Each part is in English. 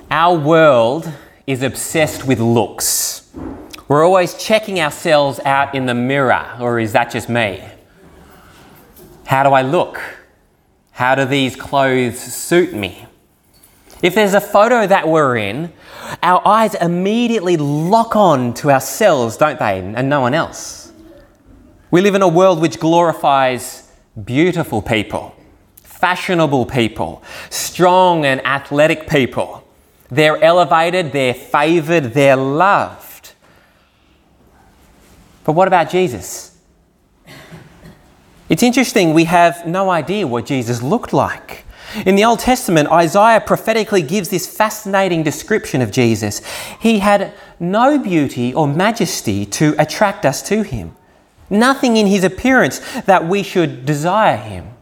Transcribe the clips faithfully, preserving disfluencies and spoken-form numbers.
Our world is obsessed with looks. We're always checking ourselves out in the mirror, or is that just me? How do I look? How do these clothes suit me? If there's a photo that we're in, our eyes immediately lock on to ourselves, don't they, and no one else. We live in a world which glorifies beautiful people, fashionable people, strong and athletic people. They're elevated, they're favoured, they're loved. But what about Jesus? It's interesting, we have no idea what Jesus looked like. In the Old Testament, Isaiah prophetically gives this fascinating description of Jesus. He had no beauty or majesty to attract us to him. Nothing in his appearance that we should desire him.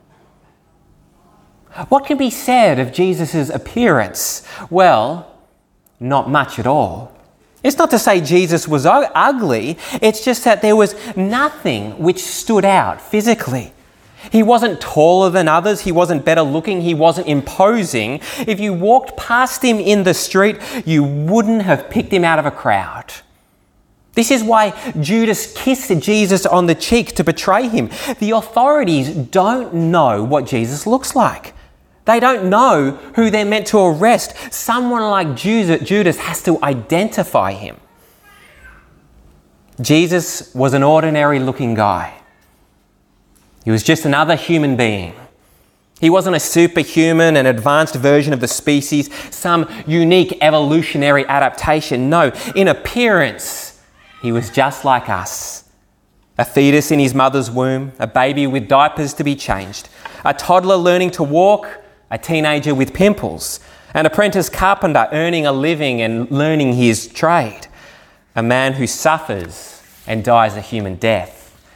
What can be said of Jesus' appearance? Well, not much at all. It's not to say Jesus was ugly, it's just that there was nothing which stood out physically. He wasn't taller than others, he wasn't better looking, he wasn't imposing. If you walked past him in the street, you wouldn't have picked him out of a crowd. This is why Judas kissed Jesus on the cheek to betray him. The authorities don't know what Jesus looks like. They don't know who they're meant to arrest. Someone like Judas has to identify him. Jesus was an ordinary looking guy. He was just another human being. He wasn't a superhuman, an advanced version of the species, some unique evolutionary adaptation. No, in appearance, he was just like us. A fetus in his mother's womb, a baby with diapers to be changed, a toddler learning to walk, a teenager with pimples, an apprentice carpenter earning a living and learning his trade, a man who suffers and dies a human death.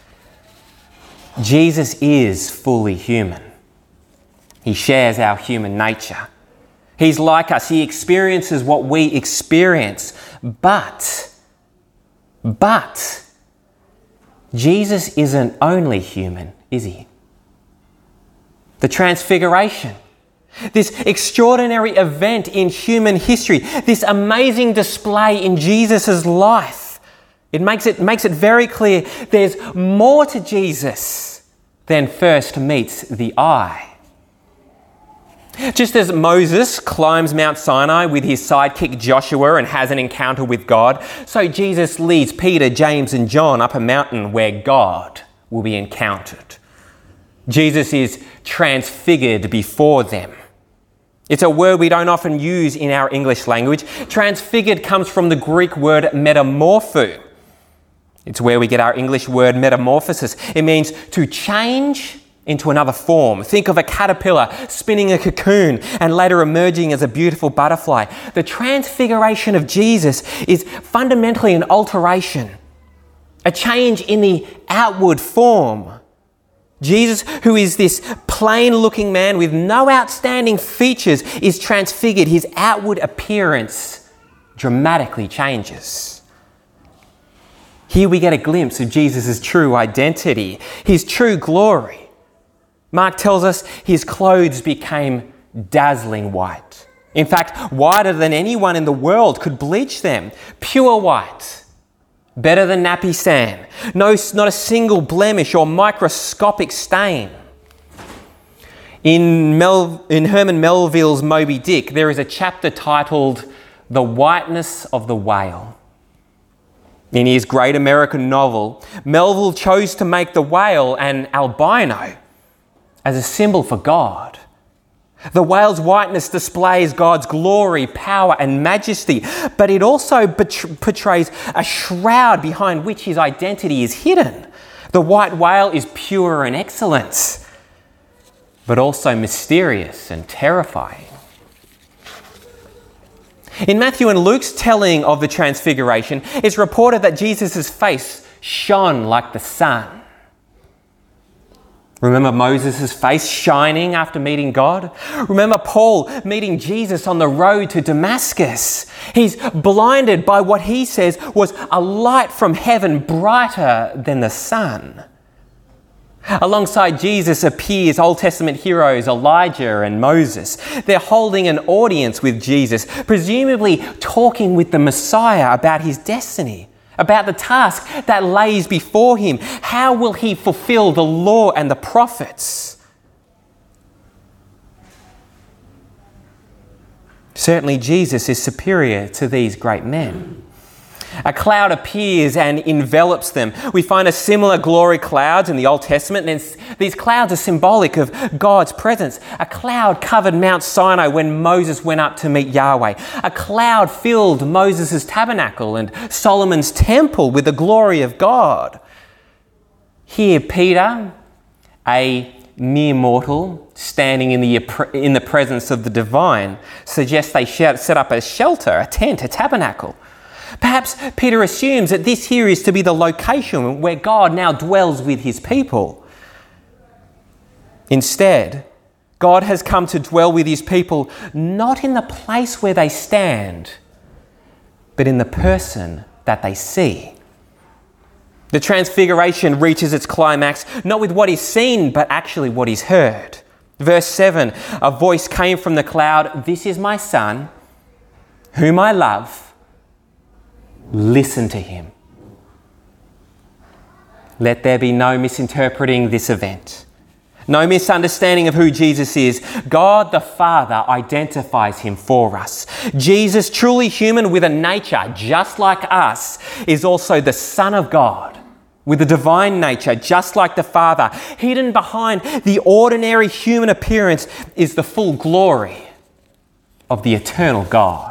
Jesus is fully human. He shares our human nature. He's like us. He experiences what we experience. But, but, Jesus isn't only human, is he? The Transfiguration, this extraordinary event in human history, this amazing display in Jesus' life, it makes it, makes it very clear there's more to Jesus than first meets the eye. Just as Moses climbs Mount Sinai with his sidekick Joshua and has an encounter with God, so Jesus leads Peter, James and John up a mountain where God will be encountered. Jesus is transfigured before them. It's a word we don't often use in our English language. Transfigured comes from the Greek word metamorpho. It's where we get our English word metamorphosis. It means to change into another form. Think of a caterpillar spinning a cocoon and later emerging as a beautiful butterfly. The transfiguration of Jesus is fundamentally an alteration, a change in the outward form. Jesus, who is this plain-looking man with no outstanding features, is transfigured. His outward appearance dramatically changes. Here we get a glimpse of Jesus' true identity, his true glory. Mark tells us his clothes became dazzling white. In fact, whiter than anyone in the world could bleach them. Pure white. Better than nappy sand. No, not a single blemish or microscopic stain. In, Mel, in Herman Melville's Moby Dick, there is a chapter titled The Whiteness of the Whale. In his great American novel, Melville chose to make the whale an albino as a symbol for God. The whale's whiteness displays God's glory, power and majesty, but it also portrays a shroud behind which his identity is hidden. The white whale is pure and excellent, but also mysterious and terrifying. In Matthew and Luke's telling of the Transfiguration, it's reported that Jesus' face shone like the sun. Remember Moses' face shining after meeting God? Remember Paul meeting Jesus on the road to Damascus? He's blinded by what he says was a light from heaven brighter than the sun. Alongside Jesus appears Old Testament heroes Elijah and Moses. They're holding an audience with Jesus, presumably talking with the Messiah about his destiny, about the task that lays before him. How will he fulfill the law and the prophets? Certainly Jesus is superior to these great men. A cloud appears and envelops them. We find a similar glory clouds in the Old Testament, and these clouds are symbolic of God's presence. A cloud covered Mount Sinai when Moses went up to meet Yahweh. A cloud filled Moses' tabernacle and Solomon's temple with the glory of God. Here, Peter, a mere mortal standing in the, in the presence of the divine, suggests they set up a shelter, a tent, a tabernacle. Perhaps Peter assumes that this here is to be the location where God now dwells with his people. Instead, God has come to dwell with his people not in the place where they stand, but in the person that they see. The transfiguration reaches its climax not with what is seen, but actually what is heard. Verse seven, a voice came from the cloud, "This is my son, whom I love. Listen to him." Let there be no misinterpreting this event. No misunderstanding of who Jesus is. God the Father identifies him for us. Jesus, truly human with a nature just like us, is also the Son of God with a divine nature just like the Father. Hidden behind the ordinary human appearance is the full glory of the eternal God.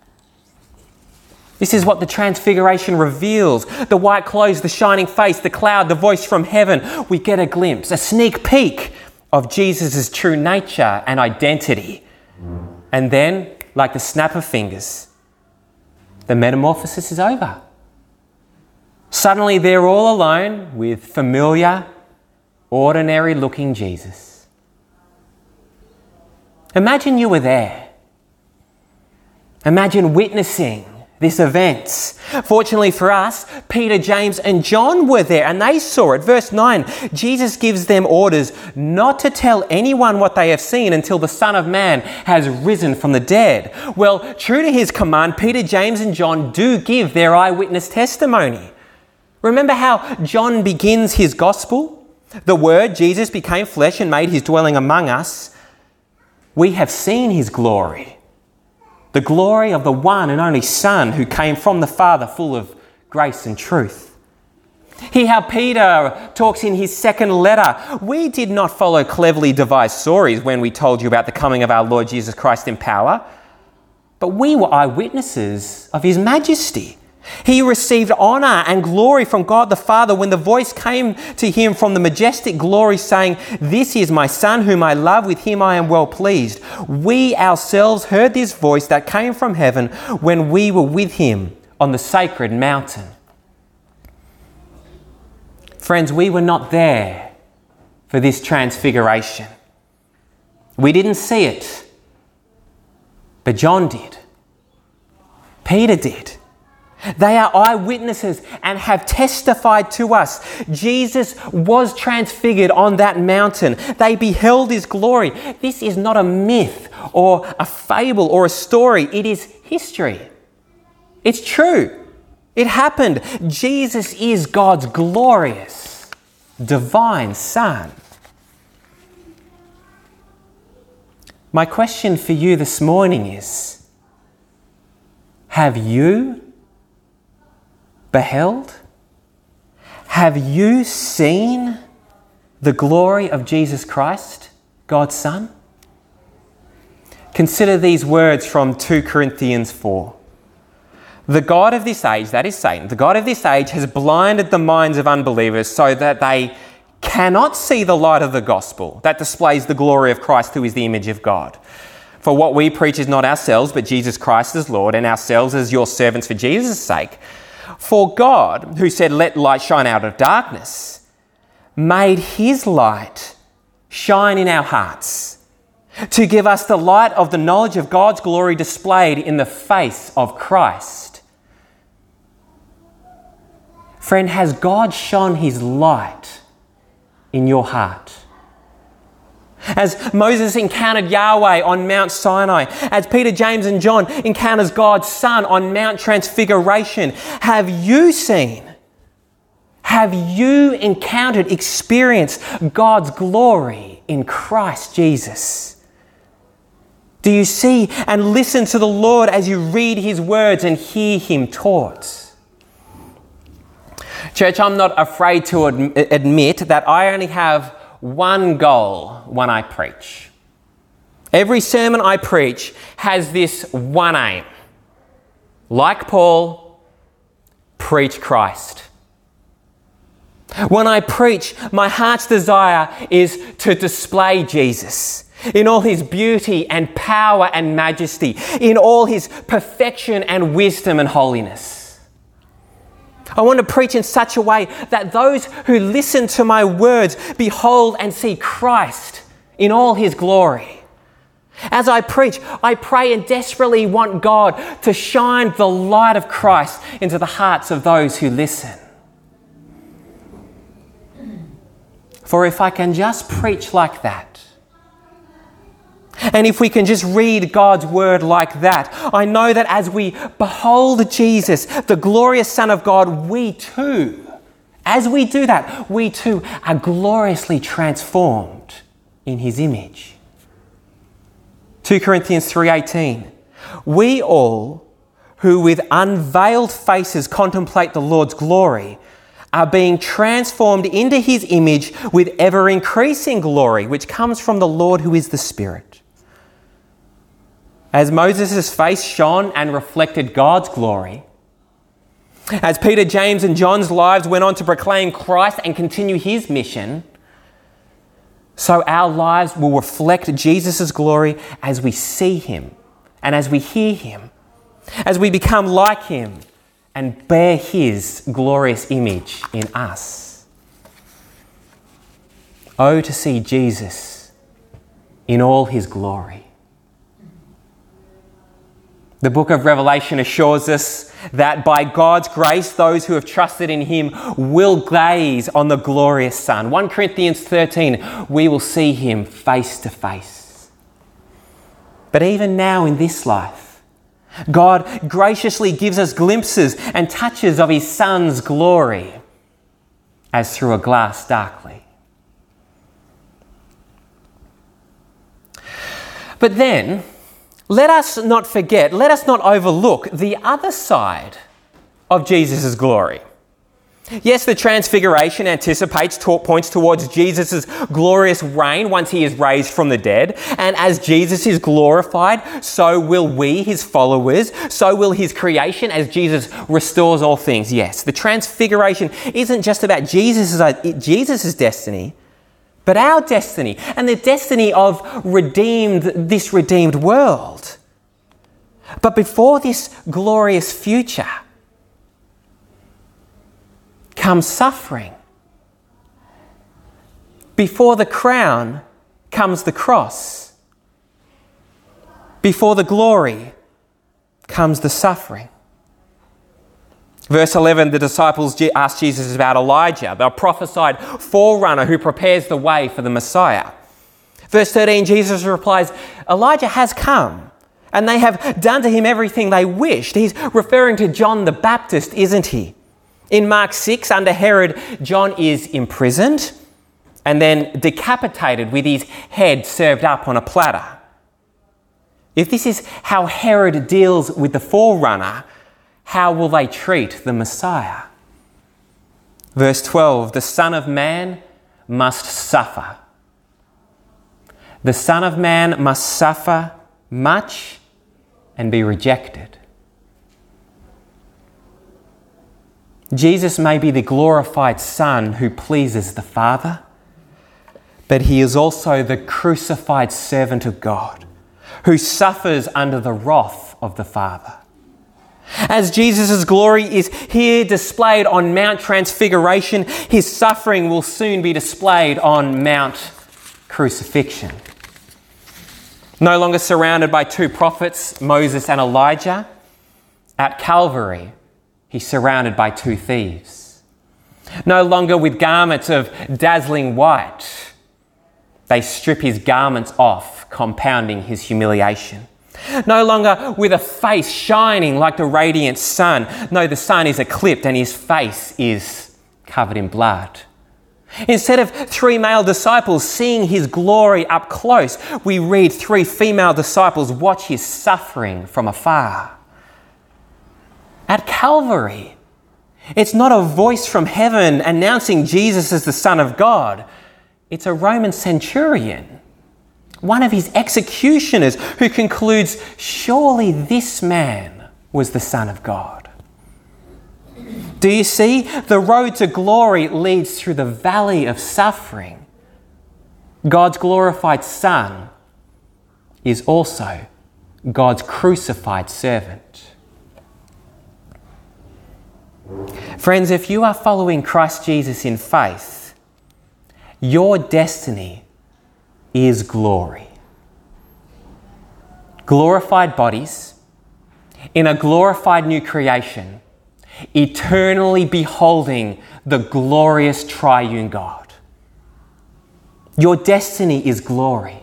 This is what the Transfiguration reveals. The white clothes, the shining face, the cloud, the voice from heaven. We get a glimpse, a sneak peek of Jesus' true nature and identity. And then, like the snap of fingers, the metamorphosis is over. Suddenly they're all alone with familiar, ordinary-looking Jesus. Imagine you were there. Imagine witnessing this event. Fortunately for us, Peter, James and John were there and they saw it. Verse nine, Jesus gives them orders not to tell anyone what they have seen until the Son of Man has risen from the dead. Well, true to his command, Peter, James and John do give their eyewitness testimony. Remember how John begins his gospel? The Word, Jesus, became flesh and made his dwelling among us. We have seen his glory. The glory of the one and only Son who came from the Father, full of grace and truth. Hear how Peter talks in his second letter. We did not follow cleverly devised stories when we told you about the coming of our Lord Jesus Christ in power, but we were eyewitnesses of his majesty. He received honour and glory from God the Father when the voice came to him from the majestic glory saying, "This is my Son whom I love, with him I am well pleased." We ourselves heard this voice that came from heaven when we were with him on the sacred mountain. Friends, we were not there for this transfiguration. We didn't see it, but John did. Peter did. They are eyewitnesses and have testified to us. Jesus was transfigured on that mountain. They beheld his glory. This is not a myth or a fable or a story. It is history. It's true. It happened. Jesus is God's glorious, divine Son. My question for you this morning is, have you beheld? Have you seen the glory of Jesus Christ, God's Son? Consider these words from Second Corinthians four. The God of this age, that is Satan, the God of this age has blinded the minds of unbelievers so that they cannot see the light of the gospel that displays the glory of Christ, who is the image of God. For what we preach is not ourselves, but Jesus Christ as Lord, and ourselves as your servants for Jesus' sake. For God, who said, "Let light shine out of darkness," made his light shine in our hearts to give us the light of the knowledge of God's glory displayed in the face of Christ. Friend, has God shone his light in your heart? As Moses encountered Yahweh on Mount Sinai, as Peter, James and John encounters God's Son on Mount Transfiguration, have you seen, have you encountered, experienced God's glory in Christ Jesus? Do you see and listen to the Lord as you read his words and hear him taught? Church, I'm not afraid to ad- admit that I only have one goal when I preach. Every sermon I preach has this one aim. Like Paul, preach Christ. When I preach, my heart's desire is to display Jesus in all his beauty and power and majesty, in all his perfection and wisdom and holiness. I want to preach in such a way that those who listen to my words behold and see Christ in all his glory. As I preach, I pray and desperately want God to shine the light of Christ into the hearts of those who listen. For if I can just preach like that, and if we can just read God's word like that, I know that as we behold Jesus, the glorious Son of God, we too, as we do that, we too are gloriously transformed in his image. Second Corinthians three eighteen, we all who with unveiled faces contemplate the Lord's glory are being transformed into his image with ever-increasing glory, which comes from the Lord who is the Spirit. As Moses' face shone and reflected God's glory, as Peter, James and John's lives went on to proclaim Christ and continue his mission, so our lives will reflect Jesus' glory as we see him and as we hear him, as we become like him and bear his glorious image in us. Oh, to see Jesus in all his glory. The book of Revelation assures us that by God's grace, those who have trusted in him will gaze on the glorious Son. First Corinthians thirteen, we will see him face to face. But even now in this life, God graciously gives us glimpses and touches of his Son's glory as through a glass darkly. But then, let us not forget, let us not overlook the other side of Jesus' glory. Yes, the Transfiguration anticipates, points towards Jesus' glorious reign once he is raised from the dead. And as Jesus is glorified, so will we, his followers, so will his creation as Jesus restores all things. Yes, the Transfiguration isn't just about Jesus' Jesus's destiny, but our destiny and the destiny of redeemed, this redeemed world. But before this glorious future comes suffering. Before the crown comes the cross. Before the glory comes the suffering. Verse eleven, the disciples asked Jesus about Elijah, the prophesied forerunner who prepares the way for the Messiah. Verse thirteen, Jesus replies, Elijah has come, and they have done to him everything they wished. He's referring to John the Baptist, isn't he? In Mark six, under Herod, John is imprisoned and then decapitated with his head served up on a platter. If this is how Herod deals with the forerunner, how will they treat the Messiah? Verse twelve, the Son of Man must suffer. The Son of Man must suffer much and be rejected. Jesus may be the glorified Son who pleases the Father, but he is also the crucified servant of God who suffers under the wrath of the Father. As Jesus' glory is here displayed on Mount Transfiguration, his suffering will soon be displayed on Mount Crucifixion. No longer surrounded by two prophets, Moses and Elijah, at Calvary, he's surrounded by two thieves. No longer with garments of dazzling white, they strip his garments off, compounding his humiliation. No longer with a face shining like the radiant sun. No, the sun is eclipsed and his face is covered in blood. Instead of three male disciples seeing his glory up close, we read three female disciples watch his suffering from afar. At Calvary, it's not a voice from heaven announcing Jesus as the Son of God. It's a Roman centurion, one of his executioners, who concludes, surely this man was the Son of God. Do you see? The road to glory leads through the valley of suffering. God's glorified Son is also God's crucified servant. Friends, if you are following Christ Jesus in faith, your destiny is glory. Glorified bodies in a glorified new creation, eternally beholding the glorious triune God. Your destiny is glory.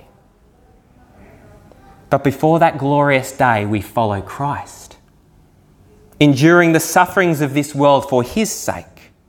But before that glorious day, we follow Christ, enduring the sufferings of this world for his sake.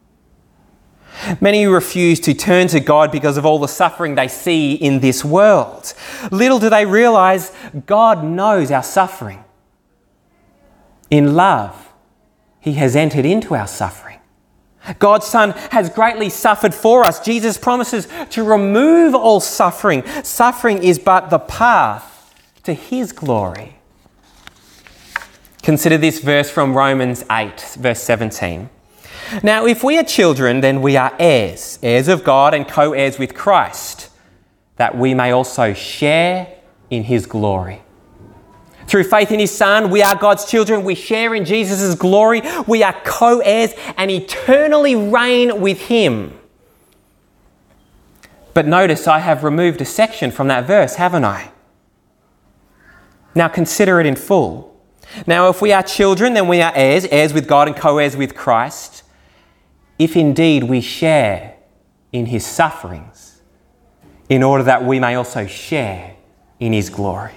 Many refuse to turn to God because of all the suffering they see in this world. Little do they realise God knows our suffering. In love, he has entered into our suffering. God's Son has greatly suffered for us. Jesus promises to remove all suffering. Suffering is but the path to his glory. Consider this verse from Romans eight, verse seventeen. Now, if we are children, then we are heirs, heirs of God and co-heirs with Christ, that we may also share in his glory. Through faith in his Son, we are God's children. We share in Jesus' glory. We are co-heirs and eternally reign with him. But notice I have removed a section from that verse, haven't I? Now consider it in full. Now, if we are children, then we are heirs, heirs with God and co-heirs with Christ, if indeed we share in his sufferings, in order that we may also share in his glory.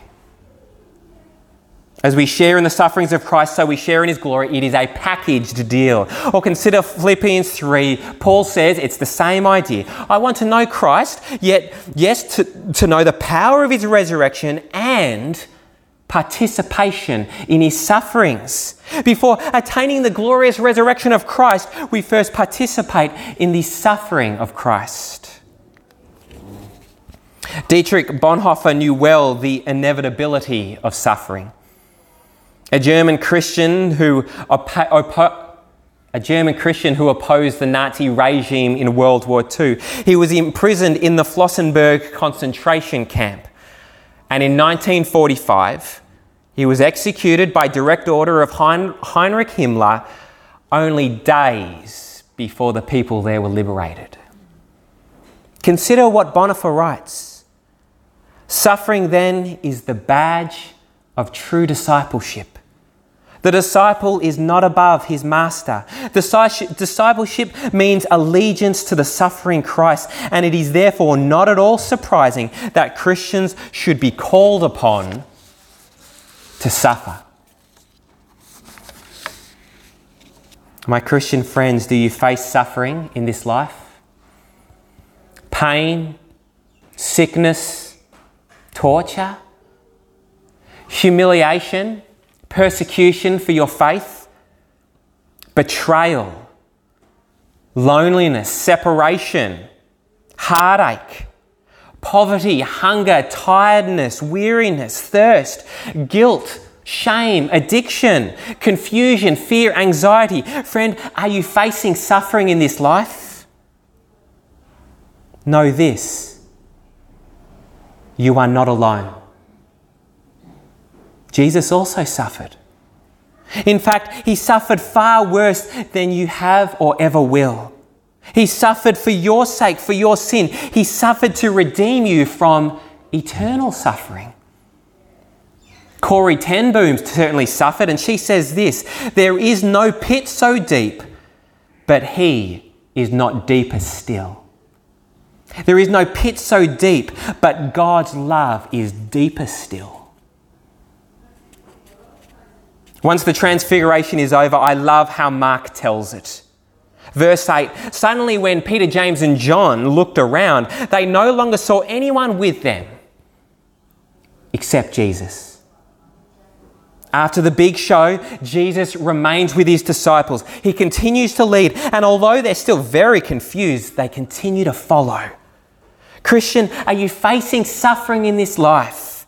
As we share in the sufferings of Christ, so we share in his glory. It is a packaged deal. Or consider Philippians three. Paul says it's the same idea. I want to know Christ, yet, yes, to, to know the power of his resurrection and participation in his sufferings. Before attaining the glorious resurrection of Christ, we first participate in the suffering of Christ. Dietrich Bonhoeffer knew well the inevitability of suffering. A German Christian who oppo- oppo- a German Christian who opposed the Nazi regime in World War Two. He was imprisoned in the Flossenburg concentration camp. And in nineteen forty-five, he was executed by direct order of hein- Heinrich Himmler only days before the people there were liberated. Consider what Bonhoeffer writes. Suffering then is the badge of true discipleship. The disciple is not above his master. Discipleship means allegiance to the suffering Christ, and it is therefore not at all surprising that Christians should be called upon to suffer. My Christian friends, do you face suffering in this life? Pain, sickness, torture, humiliation, persecution for your faith, betrayal, loneliness, separation, heartache, poverty, hunger, tiredness, weariness, thirst, guilt, shame, addiction, confusion, fear, anxiety. Friend, are you facing suffering in this life? Know this: you are not alone. Jesus also suffered. In fact, he suffered far worse than you have or ever will. He suffered for your sake, for your sin. He suffered to redeem you from eternal suffering. Corrie ten Boom certainly suffered, and she says this: there is no pit so deep, but he is not deeper still. There is no pit so deep, but God's love is deeper still. Once the transfiguration is over, I love how Mark tells it. Verse eight, suddenly when Peter, James and John looked around, they no longer saw anyone with them except Jesus. After the big show, Jesus remains with his disciples. He continues to lead, and although they're still very confused, they continue to follow. Christian, are you facing suffering in this life?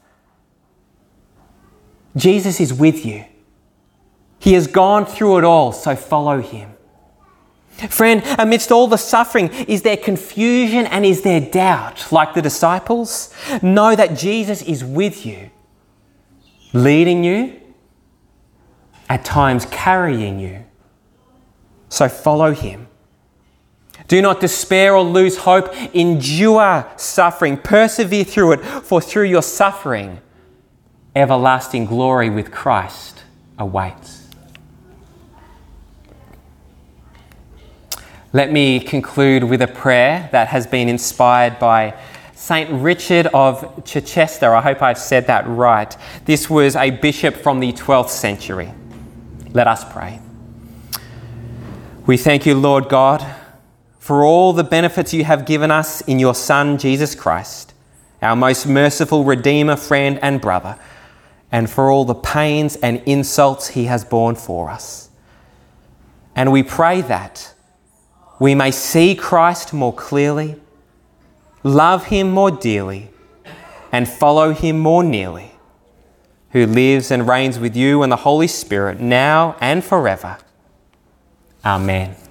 Jesus is with you. He has gone through it all, so follow him. Friend, amidst all the suffering, is there confusion and is there doubt like the disciples? Know that Jesus is with you, leading you, at times carrying you. So follow him. Do not despair or lose hope. Endure suffering. Persevere through it, for through your suffering, everlasting glory with Christ awaits. Let me conclude with a prayer that has been inspired by Saint Richard of Chichester. I hope I've said that right. This was a bishop from the twelfth century. Let us pray. We thank you, Lord God, for all the benefits you have given us in your Son, Jesus Christ, our most merciful Redeemer, friend and brother, and for all the pains and insults he has borne for us. And we pray that we may see Christ more clearly, love him more dearly, and follow him more nearly, who lives and reigns with you and the Holy Spirit now and forever. Amen.